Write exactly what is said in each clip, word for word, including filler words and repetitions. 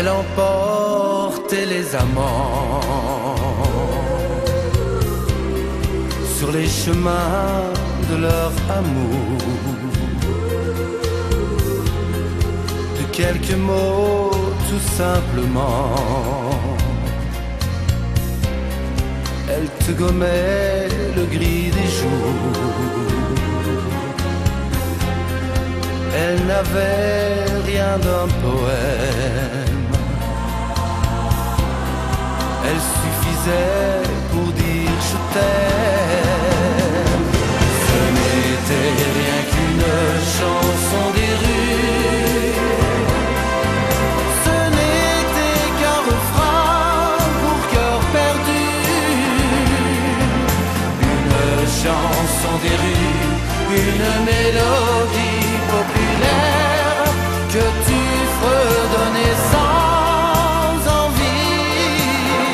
Elle emportait les amants sur les chemins de leur amour. De quelques mots tout simplement, elle te gommait le gris des jours. Elle n'avait rien d'un poème, elle suffisait pour dire je t'aime. Ce n'était rien qu'une chanson des rues, ce n'était qu'un refrain pour cœur perdu. Une chanson des rues, une mélodie populaire que tu fredonnais sans envie,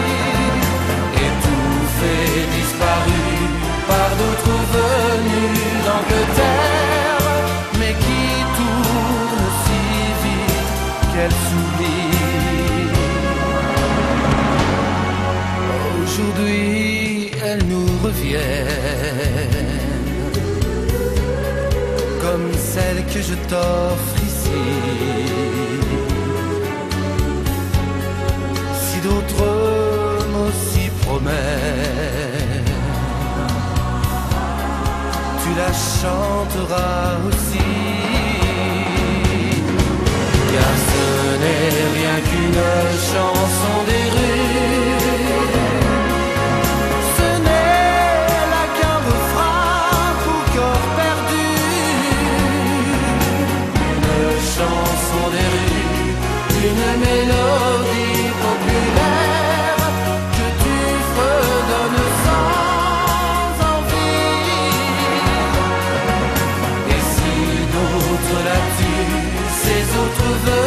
étouffé, disparu par d'autres venus d'Angleterre, mais qui tournent si vite qu'elle s'oublie. Aujourd'hui, elle nous revient comme celle que je t'offre ici. Si d'autres mots s'y promettent, tu la chanteras aussi. Car ce n'est rien qu'une chanson des rues, chanson des rues, une mélodie populaire que tu fredonnes sans envie. Et si d'autres la tuent, ces autres veulent